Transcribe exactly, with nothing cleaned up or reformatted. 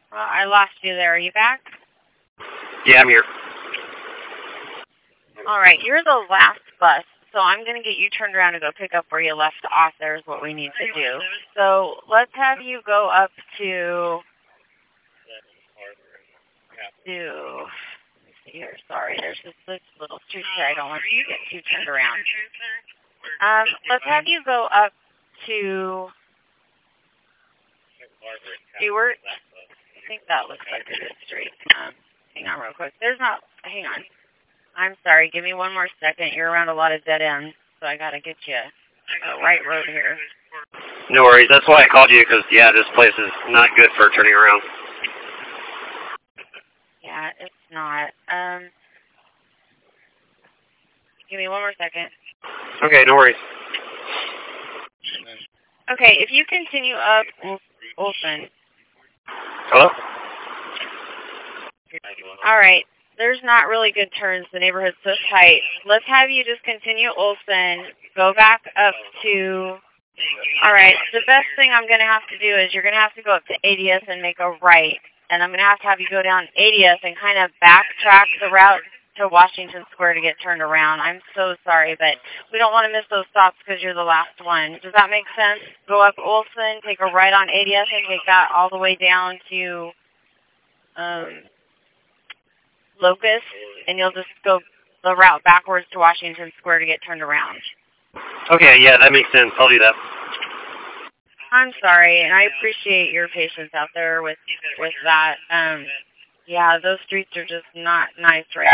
Well, I lost you there. Are you back? Yeah, I'm here. All right, you're the last bus, so I'm going to get you turned around and go pick up where you left off. There's what we need to do. So let's have you go up to... to... Let me see here. Sorry, there's just this little street here. I don't want you to get too turned around. Um, let's have you go up to... Stewart. I think that looks like a good street. Um, hang on real quick. There's not... Hang on. I'm sorry. Give me one more second. You're around a lot of dead ends, so I got to get you a right road here. No worries. That's why I called you, because, yeah, this place is not good for turning around. Yeah, it's not. Um, give me one more second. Okay, no worries. Okay, if you continue up Olson. Hello? All right. There's not really good turns. The neighborhood's so tight. Let's have you just continue Olson. Go back up to... All right. The best thing I'm going to have to do is you're going to have to go up to A D S and make a right. And I'm going to have to have you go down A D S and kind of backtrack the route to Washington Square to get turned around. I'm so sorry, but we don't want to miss those stops because you're the last one. Does that make sense? Go up Olson, take a right on A D S, and take that all the way down to... Um, Locust, and you'll just go the route backwards to Washington Square to get turned around. Okay, yeah, that makes sense. I'll do that. I'm sorry, and I appreciate your patience out there with with that. Um, yeah, those streets are just not nice right